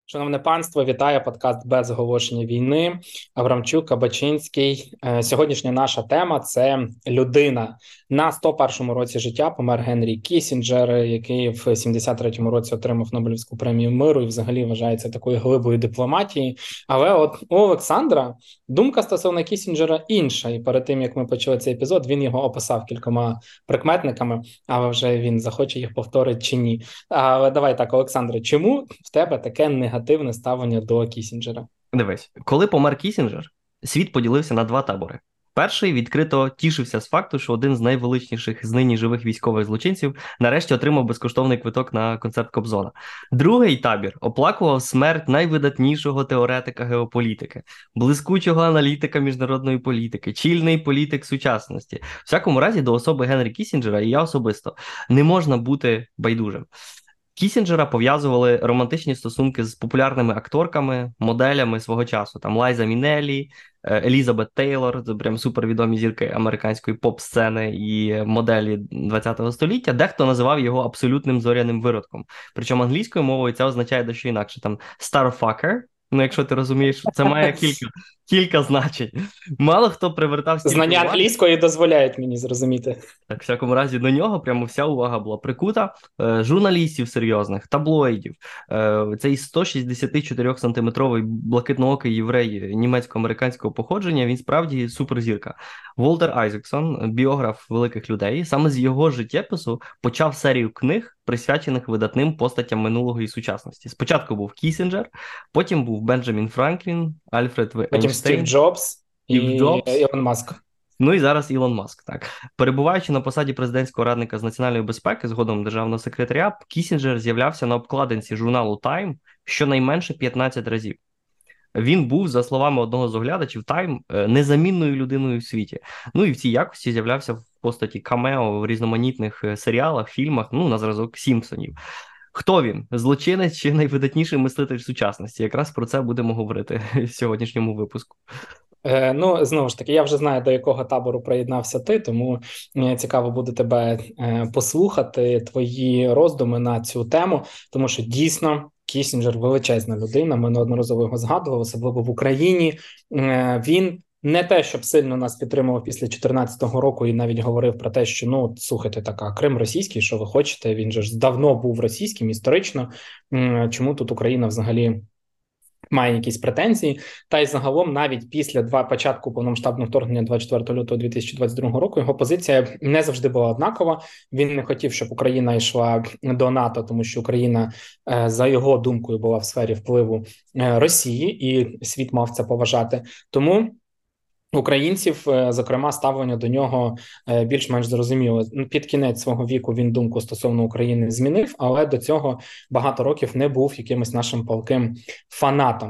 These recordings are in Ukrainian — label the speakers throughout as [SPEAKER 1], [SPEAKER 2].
[SPEAKER 1] Шановне панство, вітаю подкаст «Без оголошення війни». Аврамчук, Кабачинський. Сьогоднішня наша тема – це людина. На 101-му році життя помер Генрі Кіссінджер, який в 73-му році отримав Нобелівську премію миру і взагалі вважається такою глибою дипломатії. Але от у Олександра думка стосовно Кіссінджера інша. І перед тим, як ми почали цей епізод, він його описав кількома прикметниками, але вже він захоче їх повторити чи ні. Але давай так, Олександре, чому в тебе таке негативне ставлення до Кіссінджера?
[SPEAKER 2] Дивись, коли помер Кіссінджер, світ поділився на два табори. Перший відкрито тішився з факту, що один з найвеличніших з нині живих військових злочинців нарешті отримав безкоштовний квиток на концерт Кобзона. Другий табір оплакував смерть найвидатнішого теоретика геополітики, блискучого аналітика міжнародної політики, чільний політик сучасності. В всякому разі, до особи Генрі Кіссінджера, і я особисто, не можна бути байдужим. Кіссінджера пов'язували романтичні стосунки з популярними акторками, моделями свого часу. Там Лайза Мінеллі, Елізабет Тейлор, це прям супервідомі зірки американської поп-сцени і моделі ХХ століття. Дехто називав його абсолютним зоряним виродком. Причому англійською мовою це означає дещо інакше. Там starfucker, ну якщо ти розумієш, це має кілька значень. Мало хто привертав стільки
[SPEAKER 1] Знання
[SPEAKER 2] уваги.
[SPEAKER 1] англійської дозволяють мені зрозуміти.
[SPEAKER 2] Так, в всякому разі, до нього прямо вся увага була прикута. Журналістів серйозних, таблоїдів. Цей 164-сантиметровий блакитноокий єврей німецько-американського походження, він справді суперзірка. Волтер Айзексон, біограф великих людей, саме з його життєпису почав серію книг, присвячених видатним постатям минулого і сучасності. Спочатку був Кіссінджер, потім був Бенджамін Франклін, Альфред В.
[SPEAKER 1] Потім
[SPEAKER 2] Ейнштейн,
[SPEAKER 1] Стів Джобс і
[SPEAKER 2] Стів Джобс.
[SPEAKER 1] Ілон Маск.
[SPEAKER 2] Ну і зараз Ілон Маск, так. Перебуваючи на посаді президентського радника з національної безпеки, згодом державного секретаря, Кіссінджер з'являвся на обкладинці журналу Time щонайменше 15 разів. Він був, за словами одного з оглядачів Time, незамінною людиною в світі. Ну і в цій якості з'являвся в постаті камео в різноманітних серіалах, фільмах, ну, на зразок Сімпсонів. Хто він? Злочинець чи найвидатніший мислитель сучасності? Якраз про це будемо говорити в сьогоднішньому випуску.
[SPEAKER 1] Ну, знову ж таки, я вже знаю, до якого табору приєднався ти, тому цікаво буде тебе послухати, твої роздуми на цю тему, тому що дійсно Кіссінджер величезна людина, ми неодноразово його згадували, особливо в Україні. Він не те, щоб сильно нас підтримував після 2014 року і навіть говорив про те, що, ну, слухайте, така, Крим російський, що ви хочете, він же ж давно був російським історично, чому тут Україна взагалі має якісь претензії, та й загалом навіть після початку повномасштабного вторгнення 24 лютого 2022 року його позиція не завжди була однакова. Він не хотів, щоб Україна йшла до НАТО, тому що Україна, за його думкою, була в сфері впливу Росії, і світ мав це поважати. Тому українців, зокрема, ставлення до нього більш-менш зрозуміло. Під кінець свого віку він думку стосовно України змінив, але до цього багато років не був якимось нашим палким фанатом.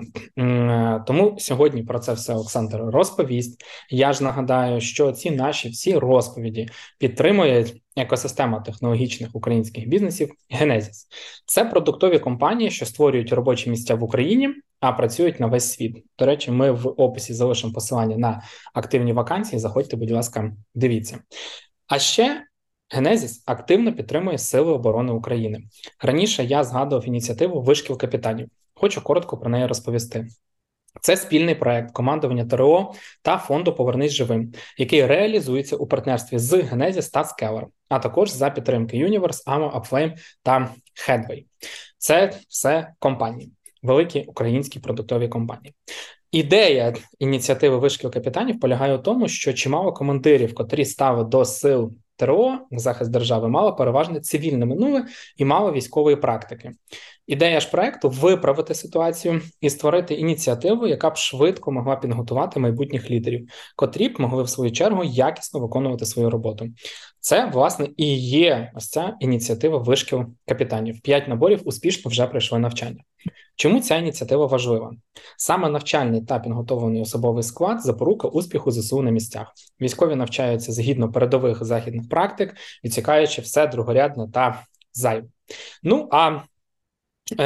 [SPEAKER 1] Тому сьогодні про це все Олександр розповість. Я ж нагадаю, що ці наші всі розповіді підтримує екосистема технологічних українських бізнесів Генезіс. Це продуктові компанії, що створюють робочі місця в Україні, а працюють на весь світ. До речі, ми в описі залишимо посилання на активні вакансії. Заходьте, будь ласка, дивіться. А ще Генезіс активно підтримує Сили оборони України. Раніше я згадував ініціативу «Вишкіл капітанів». Хочу коротко про неї розповісти. Це спільний проект командування ТРО та фонду «Повернись живим», який реалізується у партнерстві з Genesis та Scalar, а також за підтримки Universe, AMO, Upflame та Headway. Це все компанії, великі українські продуктові компанії. Ідея ініціативи «Вишкіл капітанів» полягає у тому, що чимало командирів, котрі стали до сил ТРО, захист держави, мало переважно цивільне минуле і мало військової практики. Ідея ж проекту – виправити ситуацію і створити ініціативу, яка б швидко могла підготувати майбутніх лідерів, котрі б могли, в свою чергу, якісно виконувати свою роботу. Це, власне, і є ось ця ініціатива «Вишкіл капітанів». 5 наборів успішно вже пройшли навчання. Чому ця ініціатива важлива? Саме навчальний та підготовлений особовий склад – запорука успіху ЗСУ на місцях. Військові навчаються згідно передових західних практик, відсікаючи все другорядне та зайве. Ну, а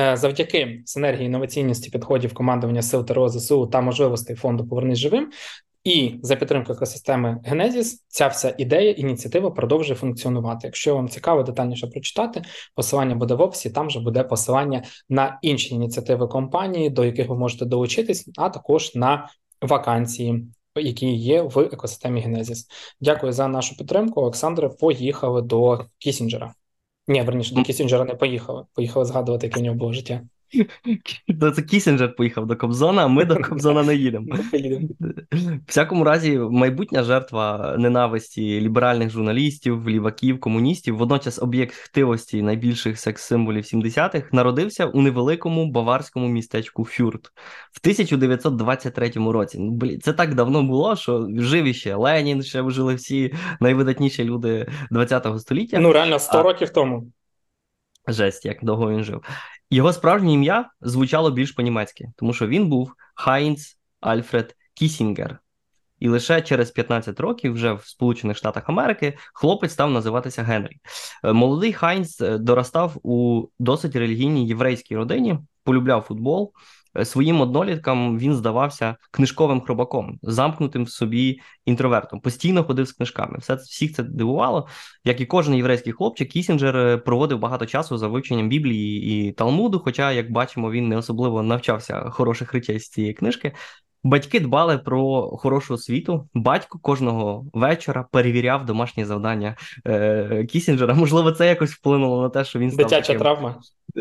[SPEAKER 1] завдяки синергії інноваційності підходів командування Сил ТРО ЗСУ та можливостей фонду «Повернись живим» І за підтримкою екосистеми Genesis ця вся ідея, ініціатива продовжує функціонувати. Якщо вам цікаво детальніше прочитати, посилання буде в описі, там же буде посилання на інші ініціативи компанії, до яких ви можете долучитись, а також на вакансії, які є в екосистемі Genesis. Дякую за нашу підтримку. Олександре, поїхали до Кісінджера. Ні, верніше, до Кісінджера не поїхали. Поїхали згадувати, яке в нього було життя.
[SPEAKER 2] Це Кісінджер поїхав до Кобзона, а ми до Кобзона не їдемо. В всякому разі, майбутня жертва ненависті ліберальних журналістів, ліваків, комуністів, водночас об'єкт хтивості найбільших секс-символів 70-х, народився у невеликому баварському містечку Фюрт в 1923 році. Це так давно було, що жив іще Ленін, ще жили всі найвидатніші люди 20-го століття.
[SPEAKER 1] Ну, реально, 100 років тому.
[SPEAKER 2] Жесть, як довго він жив. Його справжнє ім'я звучало більш по-німецьки, тому що він був Хайнц Альфред Кісінгер. І лише через 15 років, вже в Сполучених Штатах Америки, хлопець став називатися Генрі. Молодий Хайнц доростав у досить релігійній єврейській родині, полюбляв футбол. Своїм одноліткам він здавався книжковим хробаком, замкнутим в собі інтровертом. Постійно ходив з книжками. Всіх це дивувало. Як і кожен єврейський хлопчик, Кісінджер проводив багато часу за вивченням Біблії і Талмуду, хоча, як бачимо, він не особливо навчався хороших речей з цієї книжки. Батьки дбали про хорошу освіту. Батько кожного вечора перевіряв домашні завдання Кісінджера. Можливо, це якось вплинуло на те, що він став
[SPEAKER 1] дитяча
[SPEAKER 2] таким
[SPEAKER 1] травма.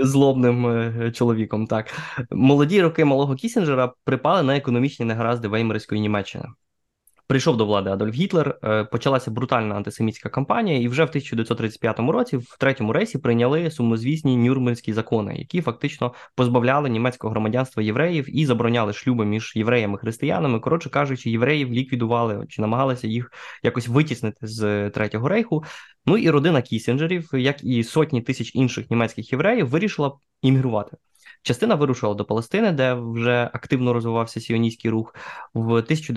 [SPEAKER 2] Злобним чоловіком. Так. Молоді роки малого Кісінджера припали на економічні негаразди Веймарської Німеччини. Прийшов до влади Адольф Гітлер, почалася брутальна антисемітська кампанія, і вже в 1935 році в Третьому рейсі прийняли сумнозвісні Нюрнберзькі закони, які фактично позбавляли німецького громадянства євреїв і забороняли шлюби між євреями і християнами. Коротше кажучи, євреїв ліквідували чи намагалися їх якось витіснити з Третього рейху. Ну і родина Кісінджерів, як і сотні тисяч інших німецьких євреїв, вирішила іммігрувати. Частина вирушила до Палестини, де вже активно розвивався сіоністський рух. В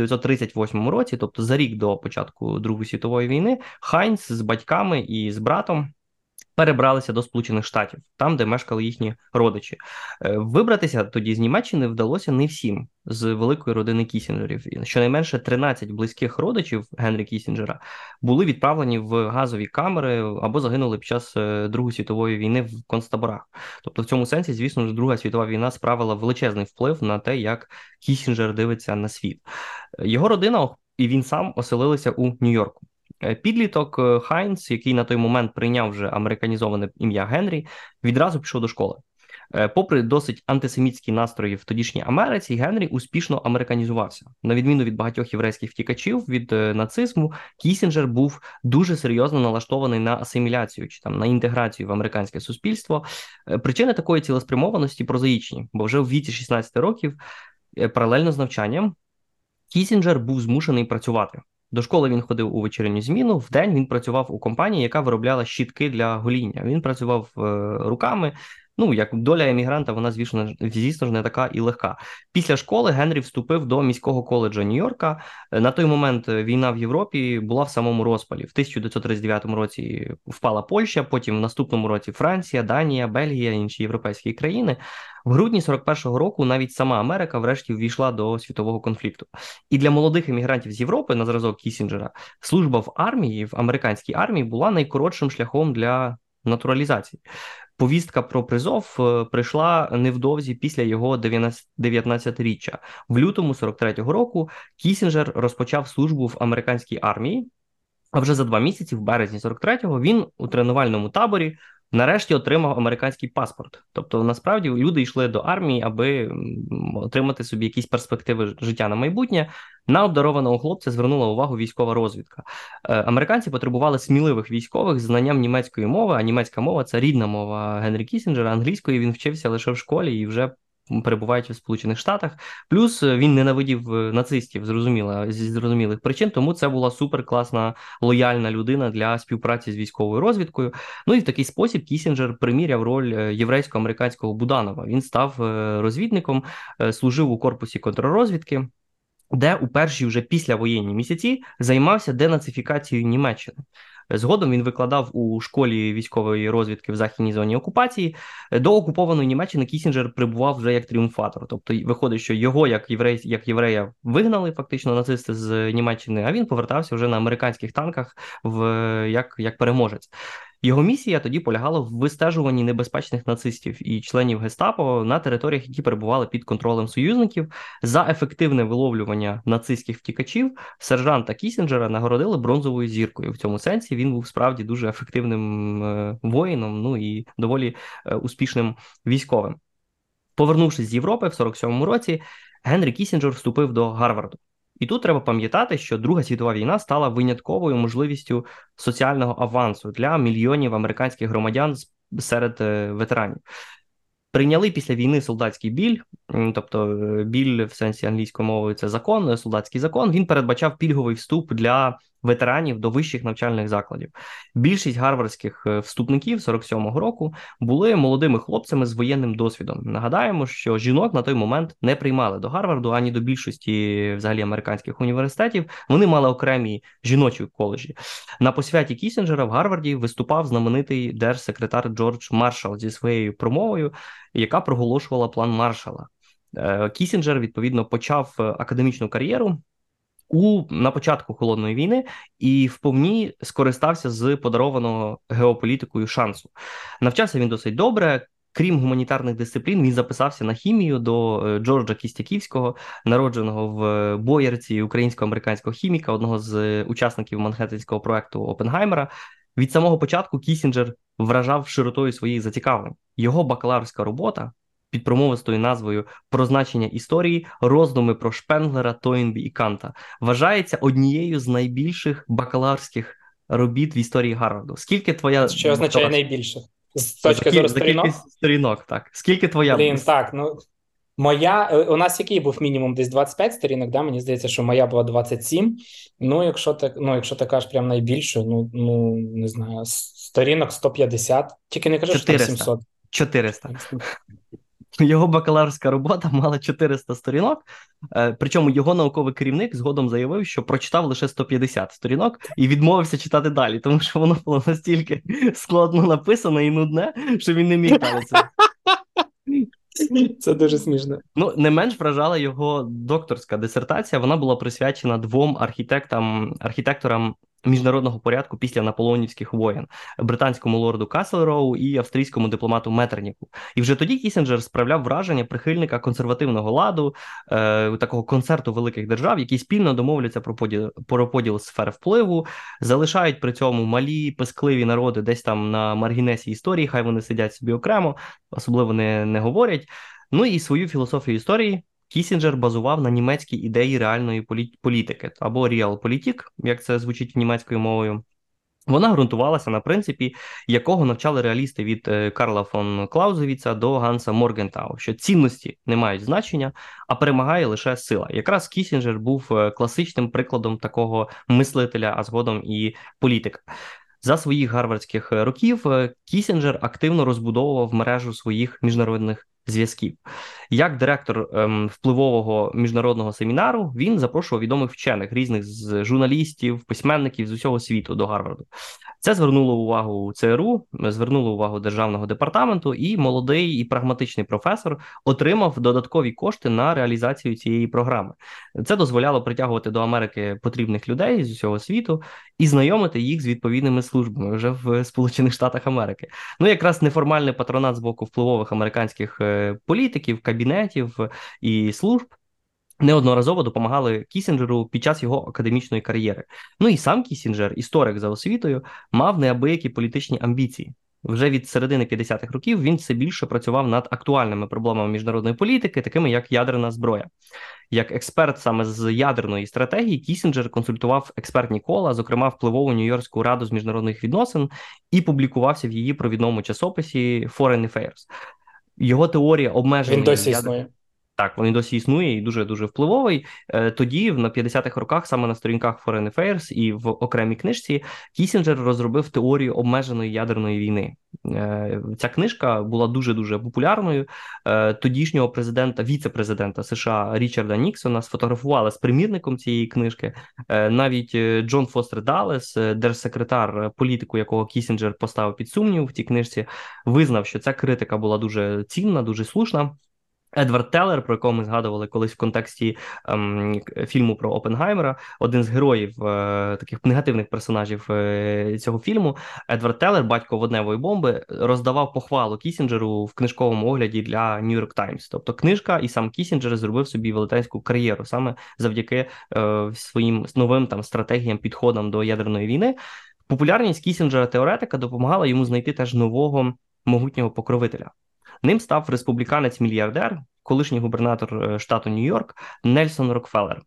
[SPEAKER 2] 1938 році, тобто за рік до початку Другої світової війни, Хайнц з батьками і з братом перебралися до Сполучених Штатів, там, де мешкали їхні родичі. Вибратися тоді з Німеччини вдалося не всім з великої родини Кісінджерів. Щонайменше 13 близьких родичів Генрі Кісінджера були відправлені в газові камери або загинули під час Другої світової війни в концтаборах. Тобто в цьому сенсі, звісно ж, Друга світова війна справила величезний вплив на те, як Кісінджер дивиться на світ. Його родина і він сам оселилися у Нью-Йорку. Підліток Хайнц, який на той момент прийняв вже американізоване ім'я Генрі, відразу пішов до школи. Попри досить антисемітські настрої в тодішній Америці, Генрі успішно американізувався. На відміну від багатьох єврейських втікачів від нацизму, Кісінджер був дуже серйозно налаштований на асиміляцію чи там на інтеграцію в американське суспільство. Причини такої цілеспрямованості прозаїчні, бо вже в віці 16 років, паралельно з навчанням, Кісінджер був змушений працювати. До школи він ходив у вечірню зміну, вдень він працював у компанії, яка виробляла щітки для гоління. Він працював руками. Ну, як доля емігранта, вона, звісно ж, не така і легка. Після школи Генрі вступив до міського коледжа Нью-Йорка. На той момент війна в Європі була в самому розпалі. В 1939 році впала Польща, потім в наступному році Франція, Данія, Бельгія, інші європейські країни. В грудні 41-го року навіть сама Америка врешті ввійшла до світового конфлікту. І для молодих емігрантів з Європи, на зразок Кісінджера, служба в армії, в американській армії була найкоротшим шляхом для натуралізації. Повістка про призов прийшла невдовзі після його 19-річчя. В лютому 43-го року Кісінджер розпочав службу в американській армії, а вже за 2 місяці, в березні 43-го, він у тренувальному таборі нарешті отримав американський паспорт. Тобто, насправді, люди йшли до армії, аби отримати собі якісь перспективи життя на майбутнє. На обдарованого хлопця звернула увагу військова розвідка. Американці потребували сміливих військових з знанням німецької мови, а німецька мова – це рідна мова Генрі Кісінджера. Англійської він вчився лише в школі і вже перебуваючи в Сполучених Штатах. Плюс він ненавидів нацистів, зі зрозумілих причин, тому це була суперкласна, лояльна людина для співпраці з військовою розвідкою. Ну і в такий спосіб Кісінджер приміряв роль єврейсько-американського Буданова. Він став розвідником, служив у корпусі контррозвідки, де у перші вже післявоєнні місяці займався денацифікацією Німеччини. Згодом він викладав у школі військової розвідки в західній зоні окупації. До окупованої Німеччини Кісінджер прибував вже як тріумфатор. Тобто виходить, що його як єврея вигнали фактично нацисти з Німеччини, а він повертався вже на американських танках як переможець. Його місія тоді полягала в вистежуванні небезпечних нацистів і членів гестапо на територіях, які перебували під контролем союзників. За ефективне виловлювання нацистських втікачів сержанта Кісінджера нагородили бронзовою зіркою. В цьому сенсі він був справді дуже ефективним воїном, ну і доволі успішним військовим. Повернувшись з Європи в 47-му році, Генрі Кісінджер вступив до Гарварду. І тут треба пам'ятати, що Друга світова війна стала винятковою можливістю соціального авансу для мільйонів американських громадян серед ветеранів. Прийняли після війни солдатський біль, тобто біль в сенсі англійської мови – це закон, солдатський закон, він передбачав пільговий вступ для ветеранів до вищих навчальних закладів. Більшість гарвардських вступників 47-го року були молодими хлопцями з воєнним досвідом. Нагадаємо, що жінок на той момент не приймали до Гарварду, ані до більшості взагалі американських університетів. Вони мали окремі жіночі коледжі. На посвяті Кісінджера в Гарварді виступав знаменитий держсекретар Джордж Маршалл зі своєю промовою, яка проголошувала план Маршалла. Кісінджер, відповідно, почав академічну кар'єру на початку Холодної війни і вповні скористався з подарованого геополітикою шансу. Навчався він досить добре. Крім гуманітарних дисциплін, він записався на хімію до Джорджа Кістяківського, народженого в Боярці, українсько-американського хіміка, одного з учасників Манхеттенського проекту Оппенгеймера. Від самого початку Кісінджер вражав широтою своїх зацікавлень. Його бакалаврська робота під промовистою назвою «Про значення історії. Роздуми про Шпенглера, Тойнбі і Канта» вважається однією з найбільших бакалаврських робіт в історії Гарварду. Скільки твоя...
[SPEAKER 1] Що означає найбільших? З точки зору сторінок?
[SPEAKER 2] Сторінок, так. Скільки твоя...
[SPEAKER 1] Блін, так, ну... у нас який був мінімум десь 25 сторінок, да? Мені здається, що моя була 27. Якщо ти кажеш прям найбільше, не знаю, сторінок 150. Тільки не кажи, що там 700.
[SPEAKER 2] 400. Його бакалаврська робота мала 400 сторінок, причому його науковий керівник згодом заявив, що прочитав лише 150 сторінок і відмовився читати далі, тому що воно було настільки складно написано і нудне, що він не міг далі це.
[SPEAKER 1] Це дуже смішно.
[SPEAKER 2] Не менш вражала його докторська дисертація. Вона була присвячена двом архітекторам міжнародного порядку після наполеонівських воєн – британському лорду Каслероу і австрійському дипломату Меттерніху. І вже тоді Кісінджер справляв враження прихильника консервативного ладу, такого концерту великих держав, які спільно домовляться про поділ сфер впливу, залишають при цьому малі, пискливі народи десь там на маргінесі історії, хай вони сидять собі окремо, особливо не говорять. І свою філософію історії Кісінджер базував на німецькій ідеї реальної політики, або «Realpolitik», як це звучить німецькою мовою. Вона ґрунтувалася на принципі, якого навчали реалісти від Карла фон Клаузевіца до Ганса Моргентау, що цінності не мають значення, а перемагає лише сила. Якраз Кісінджер був класичним прикладом такого мислителя, а згодом і політика. За своїх гарвардських років Кісінджер активно розбудовував мережу своїх міжнародних зв'язків. Як директор впливового міжнародного семінару, він запрошував відомих вчених, різних з журналістів, письменників з усього світу до Гарварду. Це звернуло увагу ЦРУ, звернуло увагу Державного департаменту, і молодий і прагматичний професор отримав додаткові кошти на реалізацію цієї програми. Це дозволяло притягувати до Америки потрібних людей з усього світу і знайомити їх з відповідними службами вже в Сполучених Штатах Америки. Якраз неформальний патронат з боку впливових американських політиків, кабінетів і служб неодноразово допомагали Кісінджеру під час його академічної кар'єри. І сам Кісінджер, історик за освітою, мав неабиякі політичні амбіції. Вже від середини 50-х років він все більше працював над актуальними проблемами міжнародної політики, такими як ядерна зброя. Як експерт саме з ядерної стратегії, Кісінджер консультував експертні кола, зокрема впливову Нью-Йоркську раду з міжнародних відносин, і публікувався в її провідному часописі Foreign Affairs. Його теорія обмеження...
[SPEAKER 1] Він досі існує.
[SPEAKER 2] Так, він досі існує і дуже-дуже впливовий. Тоді, на 50-х роках, саме на сторінках Foreign Affairs і в окремій книжці, Кісінджер розробив теорію обмеженої ядерної війни. Ця книжка була дуже-дуже популярною. Тодішнього віце-президента США Річарда Ніксона сфотографували з примірником цієї книжки. Навіть Джон Фостер Даллес, держсекретар, політику якого Кісінджер поставив під сумнів в цій книжці, визнав, що ця критика була дуже цінна, дуже слушна. Едвард Теллер, про якого ми згадували колись в контексті фільму про Оппенгеймера, один з героїв, таких негативних персонажів цього фільму, Едвард Теллер, батько водневої бомби, роздавав похвалу Кісінджеру в книжковому огляді для New York Times. Тобто книжка і сам Кісінджер зробив собі велетенську кар'єру саме завдяки своїм новим стратегіям, підходам до ядерної війни. Популярність Кісінджера-теоретика допомагала йому знайти теж нового могутнього покровителя. Ним став республіканець-мільярдер, колишній губернатор штату Нью-Йорк Нельсон Рокфеллер.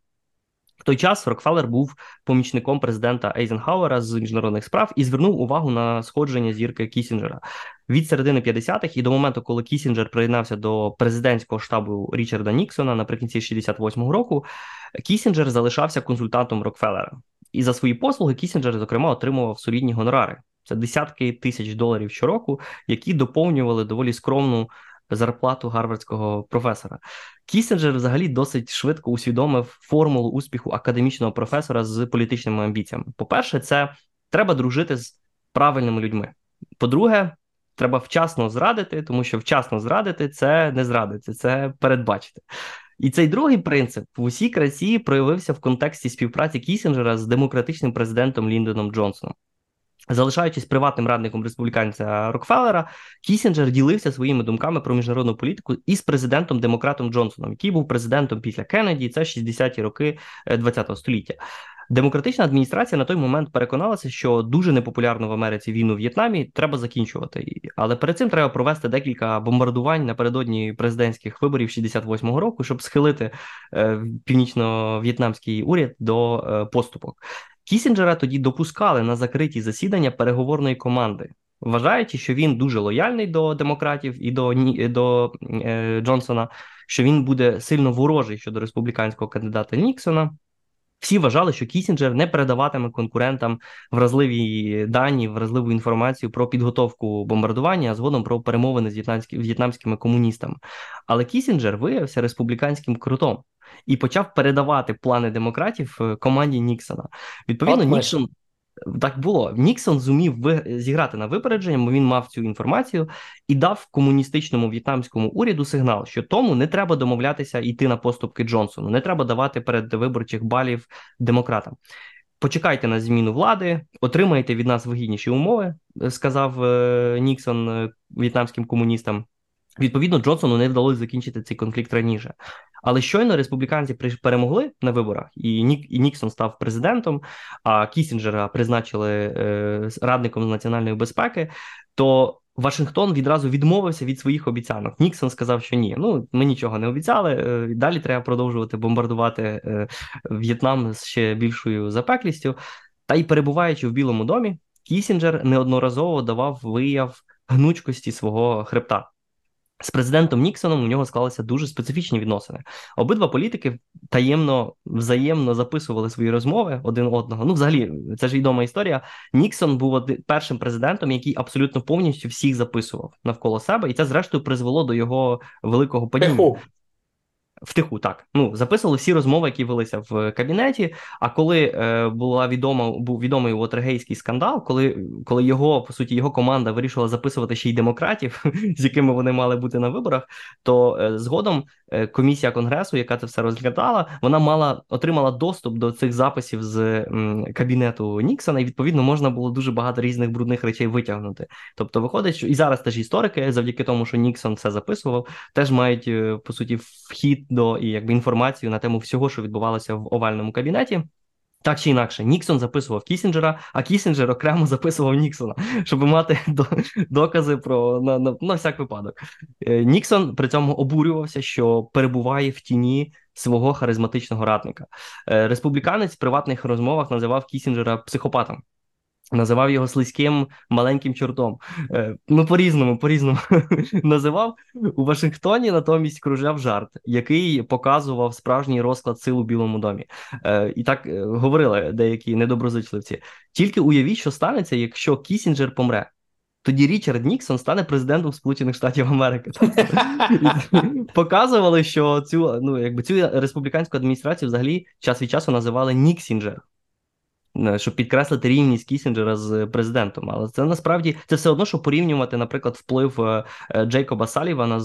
[SPEAKER 2] В той час Рокфеллер був помічником президента Ейзенхауера з міжнародних справ і звернув увагу на сходження зірки Кісінджера. Від середини 50-х і до моменту, коли Кісінджер приєднався до президентського штабу Річарда Ніксона наприкінці 68-го року, Кісінджер залишався консультантом Рокфеллера. І за свої послуги Кісінджер, зокрема, отримував солідні гонорари. Це десятки тисяч доларів щороку, які доповнювали доволі скромну зарплату гарвардського професора. Кісінджер взагалі досить швидко усвідомив формулу успіху академічного професора з політичними амбіціями. По-перше, це треба дружити з правильними людьми. По-друге, треба вчасно зрадити, тому що вчасно зрадити – це не зрадити, це передбачити. І цей другий принцип в усій красі проявився в контексті співпраці Кісінджера з демократичним президентом Ліндоном Джонсоном. Залишаючись приватним радником республіканця Рокфеллера, Кісінджер ділився своїми думками про міжнародну політику із президентом-демократом Джонсоном, який був президентом після Кеннеді, це 60-ті роки ХХ століття. Демократична адміністрація на той момент переконалася, що дуже непопулярну в Америці війну в В'єтнамі треба закінчувати. Але перед цим треба провести декілька бомбардувань напередодні президентських виборів 68-го року, щоб схилити північно-в'єтнамський уряд до поступок. Кісінджера тоді допускали на закриті засідання переговорної команди, вважаючи, що він дуже лояльний до демократів і до Джонсона, що він буде сильно ворожий щодо республіканського кандидата Ніксона. Всі вважали, що Кісінджер не передаватиме конкурентам вразливі дані, вразливу інформацію про підготовку бомбардування, а згодом про перемовини з в'єтнамськими комуністами. Але Кісінджер виявився республіканським крутом і почав передавати плани демократів команді Ніксона. Відповідно, Ніксон... Так було. Ніксон зумів зіграти на випередження, бо він мав цю інформацію і дав комуністичному в'єтнамському уряду сигнал, що тому не треба домовлятися йти на поступки Джонсону, не треба давати передвиборчих балів демократам. Почекайте на зміну влади, отримаєте від нас вигідніші умови, сказав Ніксон в'єтнамським комуністам. Відповідно, Джонсону не вдалося закінчити цей конфлікт раніше. Але щойно республіканці перемогли на виборах, і Ніксон став президентом, а Кісінджера призначили радником з національної безпеки, то Вашингтон відразу відмовився від своїх обіцянок. Ніксон сказав, що ні, ми нічого не обіцяли, далі треба продовжувати бомбардувати В'єтнам з ще більшою запеклістю. Та й перебуваючи в Білому домі, Кісінджер неодноразово давав вияв гнучкості свого хребта. З президентом Ніксоном у нього склалися дуже специфічні відносини. Обидва політики таємно, взаємно записували свої розмови один одного. Взагалі, це ж відома історія. Ніксон був першим президентом, який абсолютно повністю всіх записував навколо себе, і це, зрештою, призвело до його великого падіння. Втиху, так. Записували всі розмови, які велися в кабінеті, а коли був відомий Уотергейський скандал, коли його команда вирішила записувати ще й демократів, з якими вони мали бути на виборах, то згодом комісія Конгресу, яка це все розглядала, вона отримала доступ до цих записів з кабінету Ніксона, і, відповідно, можна було дуже багато різних брудних речей витягнути. Тобто, виходить, що і зараз теж історики, завдяки тому, що Ніксон це записував, теж мають, по суті, вхід до інформацію на тему всього, що відбувалося в овальному кабінеті. Так чи інакше, Ніксон записував Кісінджера, а Кісінджер окремо записував Ніксона, щоб мати докази на всяк випадок. Ніксон при цьому обурювався, що перебуває в тіні свого харизматичного радника. Республіканець в приватних розмовах називав Кісінджера психопатом. Називав його слизьким маленьким чортом. Ну, по-різному називав. У Вашингтоні натомість кружляв жарт, який показував справжній розклад сил у Білому домі. І так говорили деякі недоброзичливці. Тільки уявіть, що станеться, якщо Кіссінджер помре. Тоді Річард Ніксон стане президентом Сполучених Штатів Америки. Показували, що цю республіканську адміністрацію взагалі час від часу називали Ніксінджер, щоб підкреслити рівність Кіссінджера з президентом. Але це насправді, це все одно, що порівнювати, наприклад, вплив Джейкоба Салівана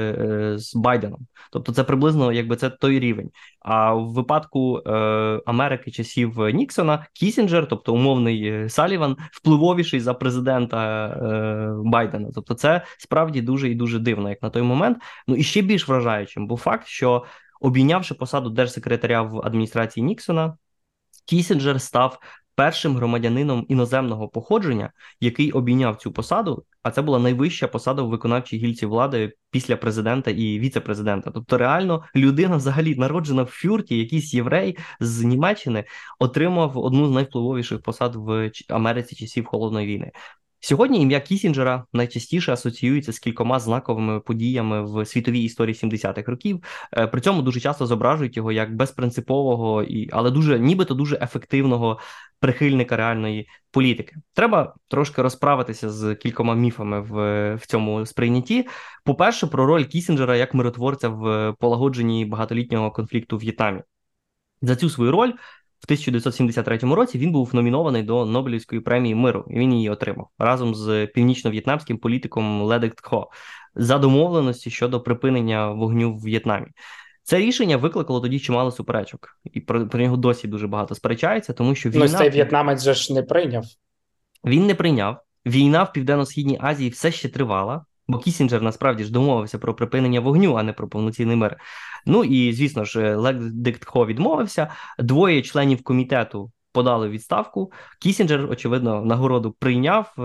[SPEAKER 2] з Байденом. Тобто це приблизно, якби, це той рівень. А в випадку Америки часів Ніксона Кіссінджер, тобто умовний Саліван, впливовіший за президента Байдена. Тобто це справді дуже і дуже дивно, як на той момент. Ну і ще більш вражаючим був факт, що обійнявши посаду держсекретаря в адміністрації Ніксона, Кіссінджер став першим громадянином іноземного походження, який обійняв цю посаду, а це була найвища посада в виконавчій гілці влади після президента і віце-президента. Тобто реально людина, взагалі народжена в Фюрті, якийсь єврей з Німеччини, отримав одну з найвпливовіших посад в Америці часів Холодної війни. Сьогодні ім'я Кіссінджера найчастіше асоціюється з кількома знаковими подіями в світовій історії 70-х років. При цьому дуже часто зображують його як безпринципового, але нібито дуже ефективного прихильника реальної політики. Треба трошки розправитися з кількома міфами в цьому сприйнятті. По-перше, про роль Кіссінджера як миротворця в полагодженні багатолітнього конфлікту в В'єтнамі. За цю свою роль в 1973 році він був номінований до Нобелівської премії миру, і він її отримав разом з північно-в'єтнамським політиком Ле Дек Тхо за домовленості щодо припинення вогню в В'єтнамі. Це рішення викликало тоді чимало суперечок, і про нього досі дуже багато сперечається, тому що війна...
[SPEAKER 1] Ну, цей в'єтнамець же ж не прийняв.
[SPEAKER 2] Він не прийняв. Війна в Південно-Східній Азії все ще тривала, бо Кіссінджер насправді ж домовився про припинення вогню, а не про повноцінний мир. Ну і, звісно ж, Ле Дек Тхо відмовився. Двоє членів комітету подали відставку. Кіссінджер, очевидно, нагороду прийняв.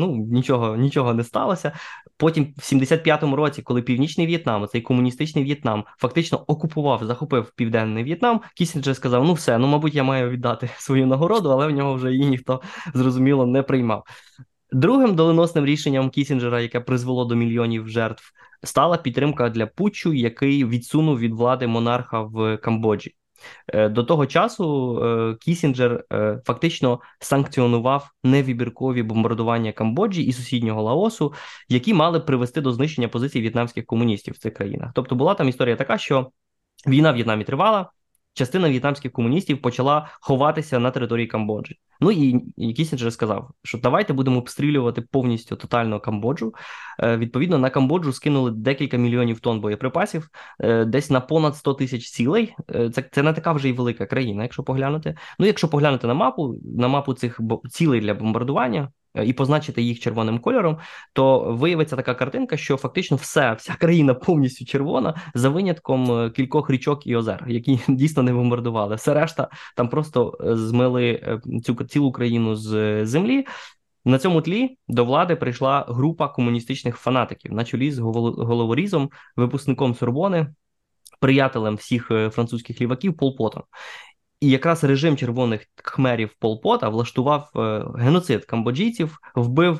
[SPEAKER 2] Нічого не сталося. Потім в 75-му році, коли Північний В'єтнам, цей комуністичний В'єтнам, фактично захопив Південний В'єтнам, Кіссінджер сказав, мабуть, я маю віддати свою нагороду, але в нього вже її ніхто, зрозуміло, не приймав. Другим доленосним рішенням Кіссінджера, яке призвело до мільйонів жертв, стала підтримка для путчу, який відсунув від влади монарха в Камбоджі. До того часу Кіссінджер фактично санкціонував невибіркові бомбардування Камбоджі і сусіднього Лаосу, які мали привести до знищення позицій в'єтнамських комуністів в цих країнах. Тобто була там історія така, що війна в В'єтнамі тривала, частина в'єтнамських комуністів почала ховатися на території Камбоджі. Ну і Кіссінджер сказав, що давайте будемо обстрілювати повністю тотально Камбоджу. Відповідно, на Камбоджу скинули декілька мільйонів тонн боєприпасів, десь на понад 100 тисяч цілей. Це не така вже й велика країна, якщо поглянути. Ну, якщо поглянути на мапу цих цілей для бомбардування, і позначити їх червоним кольором, то виявиться така картинка, що фактично вся країна повністю червона, за винятком кількох річок і озер, які дійсно не бомбардували. Все решта там просто змили цю цілу країну з землі. На цьому тлі до влади прийшла група комуністичних фанатиків на чолі з головорізом, випускником Сорбони, приятелем всіх французьких ліваків Пол Потом. І якраз режим червоних кхмерів Пол Пота влаштував геноцид камбоджійців, вбив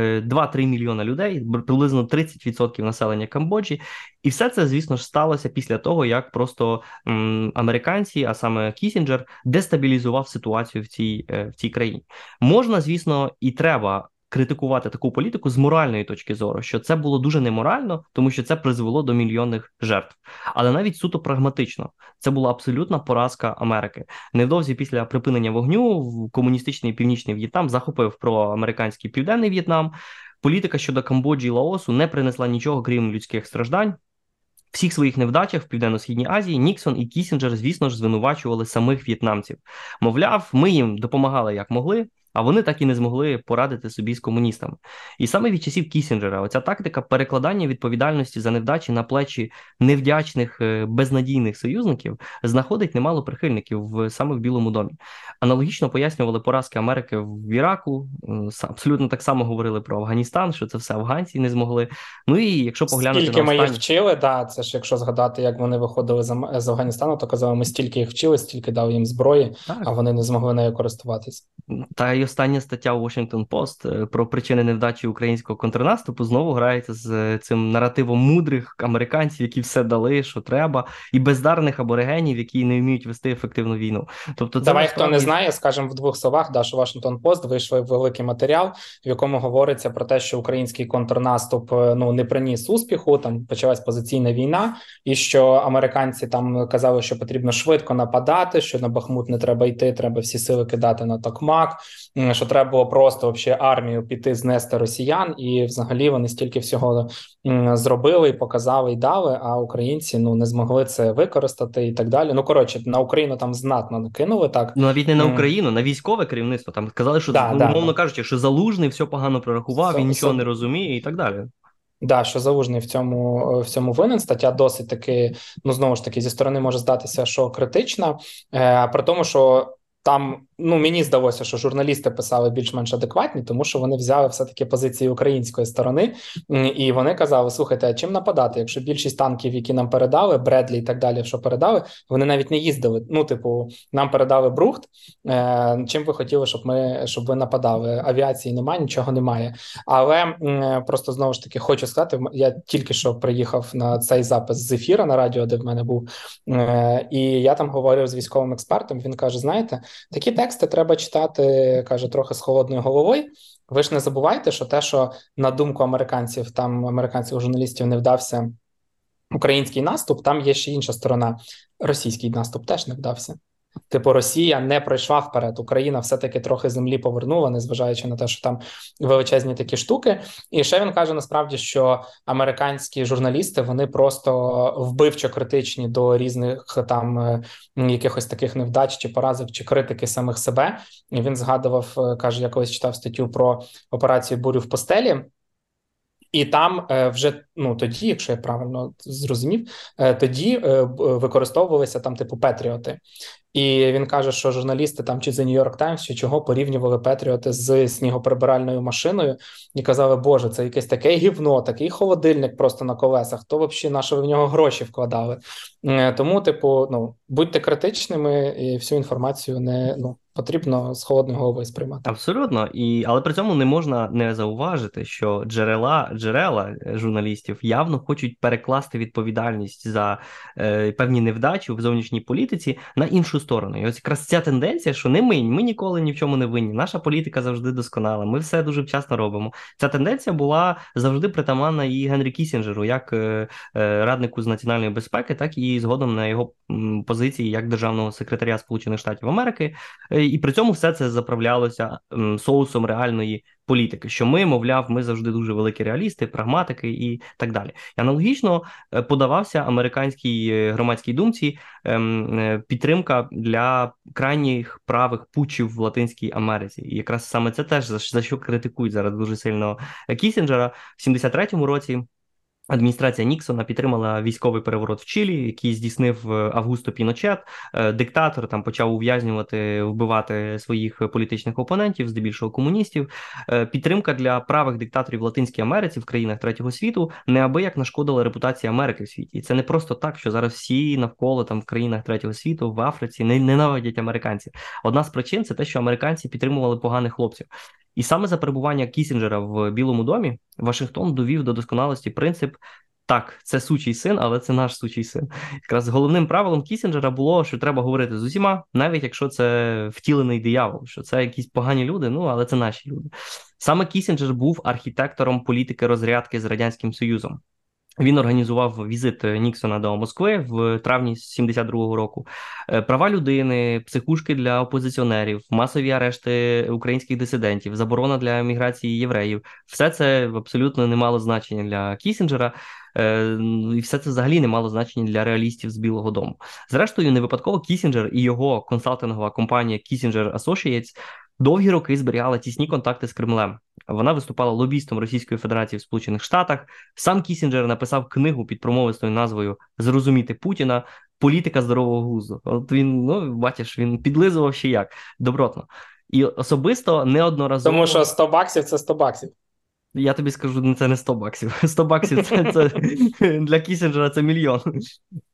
[SPEAKER 2] 2-3 мільйона людей, приблизно 30% населення Камбоджі. І все це, звісно ж, сталося після того, як просто американці, а саме Кіссінджер, дестабілізував ситуацію в цій країні. Можна, звісно, і треба критикувати таку політику з моральної точки зору, що це було дуже неморально, тому що це призвело до мільйонних жертв. Але навіть суто прагматично, це була абсолютна поразка Америки. Невдовзі після припинення вогню комуністичний Північний В'єтнам захопив проамериканський Південний В'єтнам. Політика щодо Камбоджі і Лаосу не принесла нічого, крім людських страждань. Всіх своїх невдачах в Південно-Східній Азії Ніксон і Кіссінджер, звісно ж, звинувачували самих в'єтнамців. Мовляв, ми їм допомагали як могли, а вони так і не змогли порадити собі з комуністами. І саме від часів Кіссінджера оця тактика перекладання відповідальності за невдачі на плечі невдячних, безнадійних союзників знаходить немало прихильників саме в Білому домі. Аналогічно пояснювали поразки Америки в Іраку, абсолютно так само говорили про Афганістан, що це все афганці не змогли. Ну і якщо поглянути
[SPEAKER 1] стільки
[SPEAKER 2] на
[SPEAKER 1] ми
[SPEAKER 2] останні...
[SPEAKER 1] їх вчили, це ж якщо згадати, як вони виходили з Афганістану, то казали, ми стільки їх вчили, стільки дали їм зброї,
[SPEAKER 2] Так.
[SPEAKER 1] а вони не змогли нею користуватися.
[SPEAKER 2] Та й й остання стаття у Washington Post про причини невдачі українського контрнаступу знову грається з цим наративом мудрих американців, які все дали, що треба, і бездарних аборигенів, які не вміють вести ефективну війну. Тобто це
[SPEAKER 1] Давай,
[SPEAKER 2] насправді...
[SPEAKER 1] хто не знає, скажемо в двох словах, да, що Washington Post вийшов великий матеріал, в якому говориться про те, що український контрнаступ не приніс успіху, там почалась позиційна війна, і що американці там казали, що потрібно швидко нападати, що на Бахмут не треба йти, треба всі сили кидати на Токмак, що треба було просто вообще армію піти знести росіян, і взагалі вони стільки всього зробили і показали, і дали, а українці не змогли це використати і так далі. Коротше, на Україну там знатно накинули так.
[SPEAKER 2] Навіть не на Україну, на військове керівництво. Там сказали, що, умовно кажучи, що Залужний все погано прорахував, він нічого не розуміє і так далі.
[SPEAKER 1] Да, що Залужний в цьому винен. Стаття досить таки, знову ж таки, зі сторони може здатися, що критична, при тому, що там, мені здалося, що журналісти писали більш-менш адекватні, тому що вони взяли все-таки позиції української сторони, і вони казали, слухайте, а чим нападати, якщо більшість танків, які нам передали, Бредлі і так далі, що передали, вони навіть не їздили. Нам передали Брухт, чим ви хотіли, щоб ви нападали? Авіації немає, нічого немає. Але просто, знову ж таки, хочу сказати, я тільки що приїхав на цей запис з ефіра на радіо, де в мене був, і я там говорив з військовим експертом, він каже, знаєте, такі тексти треба читати, каже, трохи з холодною головою. Ви ж не забувайте, що те, що на думку американців, там американських журналістів не вдався український наступ, там є ще інша сторона. Російський наступ теж не вдався. Росія не пройшла вперед, Україна все-таки трохи землі повернула, незважаючи на те, що там величезні такі штуки. І ще він каже, насправді, що американські журналісти, вони просто вбивчо критичні до різних там якихось таких невдач чи поразок, чи критики самих себе. І він згадував, каже, я колись читав статтю про операцію «Бурю в постелі», і там вже, тоді, якщо я правильно зрозумів, тоді використовувалися там Петріоти. І він каже, що журналісти там чи The New York Times, чи чого порівнювали Петріоти з снігоприбиральною машиною і казали, боже, це якесь таке гівно, такий холодильник просто на колесах, то взагалі на що ви в нього гроші вкладали. Тому, будьте критичними і всю інформацію потрібно з холодною головою сприймати.
[SPEAKER 2] Абсолютно. Але при цьому не можна не зауважити, що джерела журналістів явно хочуть перекласти відповідальність за певні невдачі в зовнішній політиці на іншу сторону. І ось якраз ця тенденція, що не ми ніколи ні в чому не винні, наша політика завжди досконала, ми все дуже вчасно робимо. Ця тенденція була завжди притаманна і Генрі Кіссінджеру, як раднику з національної безпеки, так і згодом на його позиції як державного секретаря Сполучених Штатів Америки. І при цьому все це заправлялося соусом реальної політики, що ми завжди дуже великі реалісти, прагматики і так далі. І аналогічно подавався американській громадській думці підтримка для крайніх правих путчів в Латинській Америці. І якраз саме це теж за що критикують зараз дуже сильно Кіссінджера. В 73-му році адміністрація Ніксона підтримала військовий переворот в Чилі, який здійснив Августо Піночет. Диктатор там почав ув'язнювати, вбивати своїх політичних опонентів, здебільшого комуністів. Підтримка для правих диктаторів в Латинській Америці, в країнах третього світу, неабияк нашкодила репутації Америки в світі. І це не просто так, що зараз всі навколо там в країнах третього світу, в Африці ненавидять американців. Одна з причин – це те, що американці підтримували поганих хлопців. І саме за перебування Кіссінджера в Білому домі Вашингтон довів до досконалості принцип «так, це сучий син, але це наш сучий син». Якраз головним правилом Кіссінджера було, що треба говорити з усіма, навіть якщо це втілений диявол, що це якісь погані люди, але це наші люди. Саме Кіссінджер був архітектором політики розрядки з Радянським Союзом. Він організував візит Ніксона до Москви в травні 72-го року. Права людини, психушки для опозиціонерів, масові арешти українських дисидентів, заборона для еміграції євреїв. Все це абсолютно не мало значення для Кіссінджера. І все це взагалі не мало значення для реалістів з Білого дому. Зрештою, не випадково Кіссінджер і його консалтингова компанія Kissinger Associates довгі роки зберігала тісні контакти з Кремлем. Вона виступала лобістом Російської Федерації в Сполучених Штатах. Сам Кіссінджер написав книгу під промовистою назвою «Зрозуміти Путіна. Політика здорового глузду». От він, бачиш, він підлизував ще як, добротно. І особисто неодноразово...
[SPEAKER 1] Тому що $100 – це $100.
[SPEAKER 2] Я тобі скажу, це не $100. $100 це для Кіссінджера це $1 мільйон.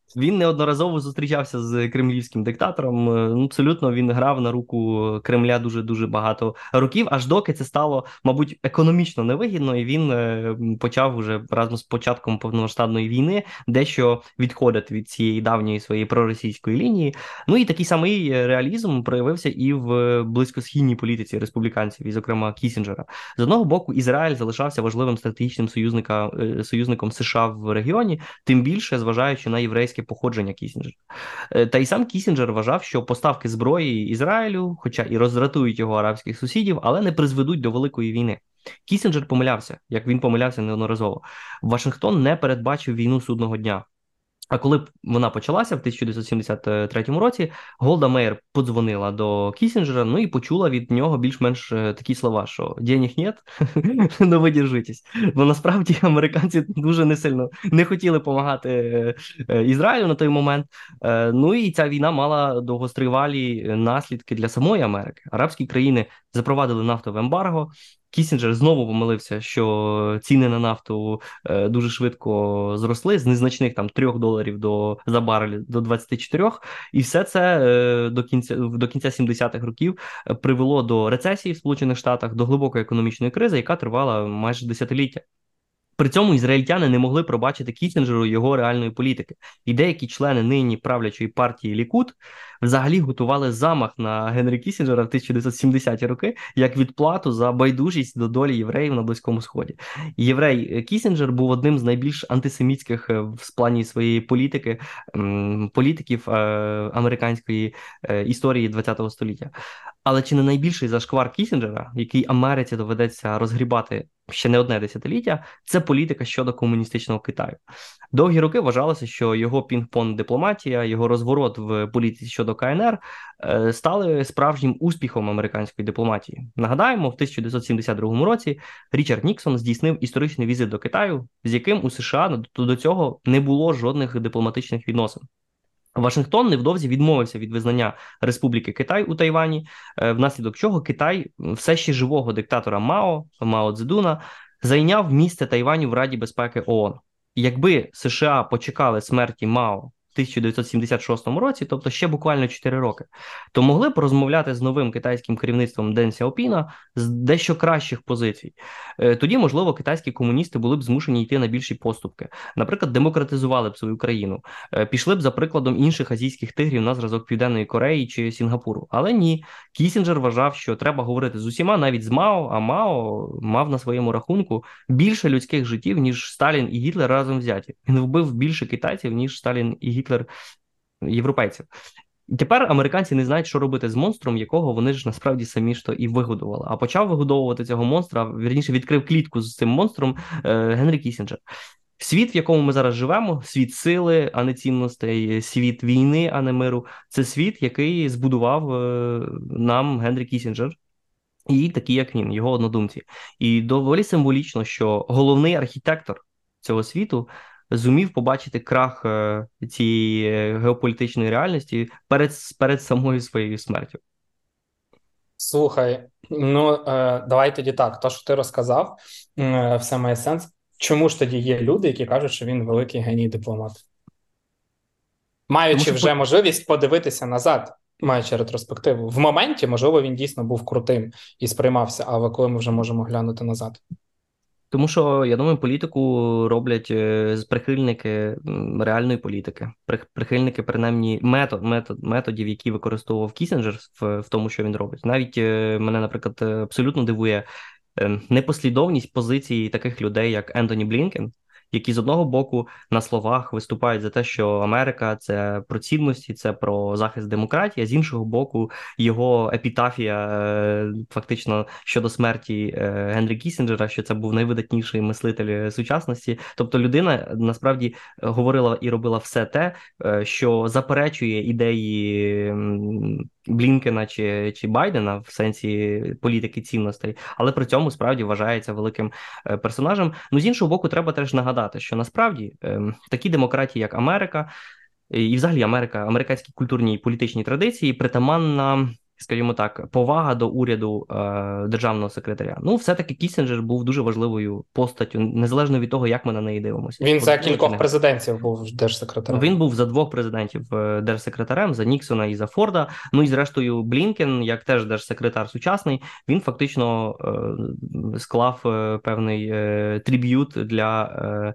[SPEAKER 2] Він неодноразово зустрічався з кремлівським диктатором. Абсолютно він грав на руку Кремля дуже-дуже багато років, аж доки це стало, мабуть, економічно невигідно, і він почав уже разом з початком повномасштабної війни дещо відходити від цієї давньої своєї проросійської лінії. Ну і такий самий реалізм проявився і в близькосхідній політиці республіканців, і, зокрема, Кісінджера. З одного боку, Ізраїль залишався важливим стратегічним союзником США в регіоні, тим більше зважаючи на єврейське походження Кісінджера. Та й сам Кісінджер вважав, що поставки зброї Ізраїлю, хоча і роздратують його арабських сусідів, але не призведуть до великої війни. Кісінджер помилявся, як він помилявся неодноразово. Вашингтон не передбачив війну судного дня. А коли вона почалася в 1973 році, Голда Меїр подзвонила до Кісінджера, ну і почула від нього більш-менш такі слова, що «денег нет, ну ви держитесь». Бо насправді американці дуже не сильно не хотіли допомагати Ізраїлю на той момент. Ну і ця війна мала довгостривалі наслідки для самої Америки. Арабські країни запровадили нафтове ембарго. Кісінджер знову помилився, що ціни на нафту дуже швидко зросли з незначних там $3 за барель до 24, і все це до кінця 70-х років привело до рецесії в Сполучених Штатах, до глибокої економічної кризи, яка тривала майже десятиліття. При цьому ізраїльтяни не могли пробачити Кісінджеру його реальної політики. І деякі члени нині правлячої партії Лікуд взагалі готували замах на Генрі Кісінджера в 1970-ті роки як відплату за байдужість до долі євреїв на Близькому Сході. Єврей Кісінджер був одним з найбільш антисемітських в плані своєї політиків американської історії ХХ століття. Але чи не найбільший зашквар Кісінджера, який Америці доведеться розгрібати ще не одне десятиліття, це політика щодо комуністичного Китаю. Довгі роки вважалося, що його пінг-понг дипломатія, його розворот в політиці щодо КНР стали справжнім успіхом американської дипломатії. Нагадаємо, в 1972 році Річард Ніксон здійснив історичний візит до Китаю, з яким у США до цього не було жодних дипломатичних відносин. Вашингтон невдовзі відмовився від визнання Республіки Китай у Тайвані, внаслідок чого Китай все ще живого диктатора Мао Цзедуна зайняв місце Тайваню в Раді безпеки ООН. Якби США почекали смерті Мао в 1976 році, тобто ще буквально 4 роки, то могли б розмовляти з новим китайським керівництвом Ден Сяопіна з дещо кращих позицій. Тоді, можливо, китайські комуністи були б змушені йти на більші поступки. Наприклад, демократизували б свою країну, пішли б за прикладом інших азійських тигрів на зразок Південної Кореї чи Сінгапуру. Але ні, Кісінджер вважав, що треба говорити з усіма, навіть з Мао, а Мао мав на своєму рахунку більше людських життів, ніж Сталін і Гітлер разом взяті. Він вбив більше китайців, ніж Сталін і Гітлер європейців. І тепер американці не знають, що робити з монстром, якого вони ж насправді самі ж то і вигодували. А почав вигодовувати цього монстра, вірніше відкрив клітку з цим монстром Генрі Кісінджер. Світ, в якому ми зараз живемо, світ сили, а не цінностей, світ війни, а не миру, це світ, який збудував нам Генрі Кісінджер і такі, як він, його однодумці. І доволі символічно, що головний архітектор цього світу зумів побачити крах цієї геополітичної реальності перед самою своєю смертю.
[SPEAKER 1] Слухай, ну давай тоді так, то, що ти розказав, все має сенс. Чому ж тоді є люди, які кажуть, що він великий геній дипломат? Маючи вже можливість подивитися назад, маючи ретроспективу. В моменті, можливо, він дійсно був крутим і сприймався, але коли ми вже можемо глянути назад?
[SPEAKER 2] Тому що, я думаю, політику роблять прихильники реальної політики. Прихильники, принаймні, методів, які використовував Кісінджер в тому, що він робить. Навіть мене, наприклад, абсолютно дивує непослідовність позиції таких людей, як Ентоні Блінкен, які з одного боку на словах виступають за те, що Америка – це про цінності, це про захист демократії, а з іншого боку його епітафія фактично щодо смерті Генрі Кісінджера, що це був найвидатніший мислитель сучасності. Тобто людина насправді говорила і робила все те, що заперечує ідеї Блінкена чи Байдена в сенсі політики цінностей, але при цьому справді вважається великим персонажем. Ну, з іншого боку, треба теж нагадати, що насправді такі демократії, як Америка, і взагалі американській культурній і політичній традиції притаманна скажімо так, повага до уряду державного секретаря. Ну, все-таки Кіссінджер був дуже важливою постаттю, незалежно від того, як ми на неї дивимося.
[SPEAKER 1] Він за
[SPEAKER 2] Позитивно чи
[SPEAKER 1] кількох
[SPEAKER 2] негативно.
[SPEAKER 1] президентів був держсекретарем.
[SPEAKER 2] Він був за двох президентів держсекретарем, за Ніксона і за Форда. Ну і зрештою, Блінкен, як теж держсекретар сучасний, він фактично склав певний триб'ют для,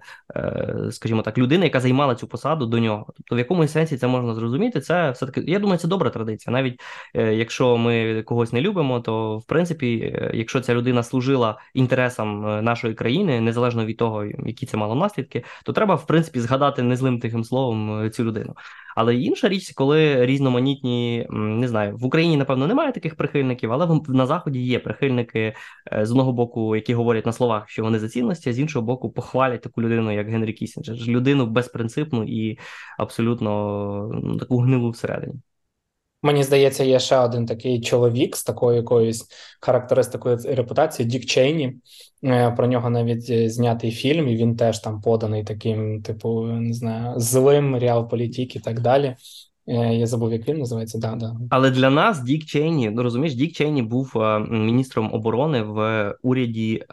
[SPEAKER 2] скажімо так, людини, яка займала цю посаду до нього. Тобто, в якомусь сенсі це можна зрозуміти. Це все-таки, я думаю, це добра традиція. Навіть якщо ми когось не любимо, то в принципі, якщо ця людина служила інтересам нашої країни, незалежно від того, які це мало наслідки, то треба в принципі згадати незлим тихим словом цю людину. Але інша річ, коли різноманітні, не знаю, в Україні, напевно, немає таких прихильників, але на Заході є прихильники з одного боку, які говорять на словах, що вони за цінності, а з іншого боку, похвалять таку людину, як Генрі Кіссінджер. Людину безпринципну і абсолютно таку гнилу всередині.
[SPEAKER 1] Мені здається, є ще один такий чоловік з такою якоюсь характеристикою репутації, Дік Чейні. Про нього навіть знятий фільм, і він теж там поданий таким, типу, не знаю, злим, реал-політик і так далі. Я забув, як він називається. Да.
[SPEAKER 2] Але для нас Дік Чейні, ну розумієш, Дік Чейні був міністром оборони в уряді,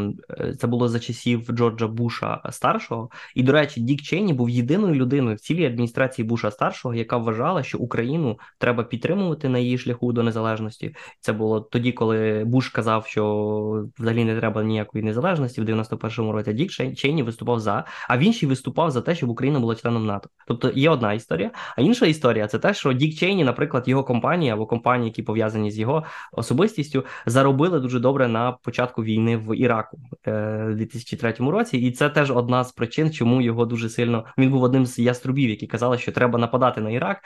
[SPEAKER 2] це було за часів Джорджа Буша старшого. І, до речі, Дік Чейні був єдиною людиною в цілій адміністрації Буша старшого, яка вважала, що Україну треба підтримувати на її шляху до незалежності. Це було тоді, коли Буш казав, що взагалі не треба ніякої незалежності в 91-му році. Дік Чейні виступав за, а він ще й виступав за те, щоб Україна була членом НАТО. Тобто є одна історія, а інша історія це те, що Дік Чейні, наприклад, його компанії або компанії, які пов'язані з його особистістю, заробили дуже добре на початку війни в Іраку в 2003 році. І це теж одна з причин, чому його дуже сильно... Він був одним з яструбів, які казали, що треба нападати на Ірак,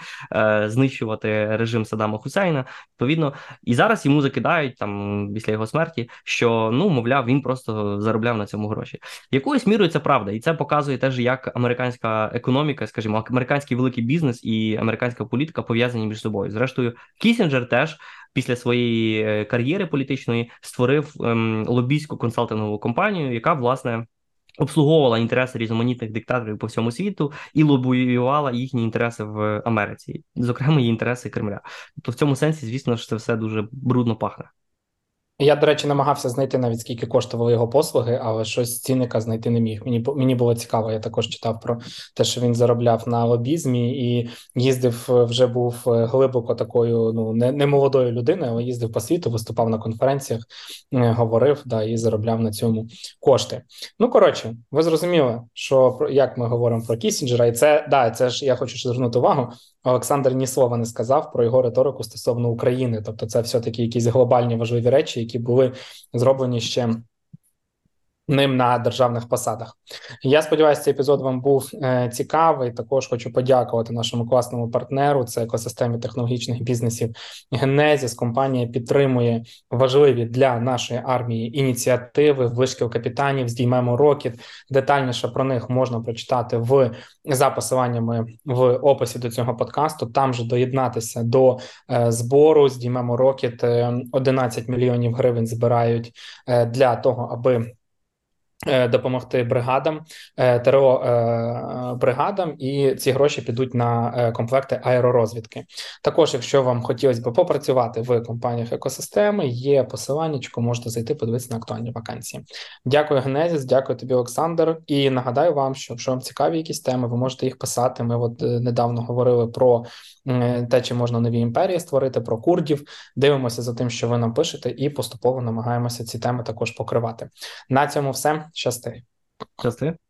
[SPEAKER 2] знищувати режим Саддама Хусейна. Відповідно, і зараз йому закидають там після його смерті, що, ну, мовляв, він просто заробляв на цьому гроші. Якоюсь мірою це правда. І це показує теж, як американська економіка, скажімо, американський великий бізнес і американська політика пов'язані між собою. Зрештою, Кіссінджер теж після своєї кар'єри політичної створив лобійську консалтингову компанію, яка, власне, обслуговувала інтереси різноманітних диктаторів по всьому світу і лобіювала їхні інтереси в Америці, зокрема, її інтереси Кремля. Тобто в цьому сенсі, звісно ж, це все дуже брудно пахне.
[SPEAKER 1] Я, до речі, намагався знайти навіть скільки коштували його послуги, але щось цінника знайти не міг. Мені було цікаво, я також читав про те, що він заробляв на лобізмі і їздив, вже був глибоко такою, ну, не молодою людиною, але їздив по світу, виступав на конференціях, говорив, да, і заробляв на цьому кошти. Ну, коротше, ви зрозуміли, що як ми говоримо про Кіссінджера, і це ж я хочу звернути увагу, Олександр ні слова не сказав про його риторику стосовно України. Тобто це все-таки якісь глобальні важливі речі, які були зроблені ще ним на державних посадах. Я сподіваюся, цей епізод вам був цікавий. Також хочу подякувати нашому класному партнеру, це екосистемі технологічних бізнесів Генезіс. Компанія підтримує важливі для нашої армії ініціативи «Вишкіл капітанів», «Здіймемо Рокіт». Детальніше про них можна прочитати за посиланнями в описі до цього подкасту. Там же доєднатися до збору «Здіймемо Рокіт». 11 мільйонів гривень збирають для того, аби допомогти бригадам, ТРО бригадам, і ці гроші підуть на комплекти аеророзвідки. Також, якщо вам хотілося б попрацювати в компаніях екосистеми, є посиланнячко, можете зайти, подивитися на актуальні вакансії. Дякую, Генезіс, дякую тобі, Олександр, і нагадаю вам, що якщо вам цікаві якісь теми, ви можете їх писати. Ми от недавно говорили про те, чи можна нові імперії створити, про курдів, дивимося за тим, що ви нам пишете, і поступово намагаємося ці теми також покривати. На цьому все. Щасти.
[SPEAKER 2] Щасти.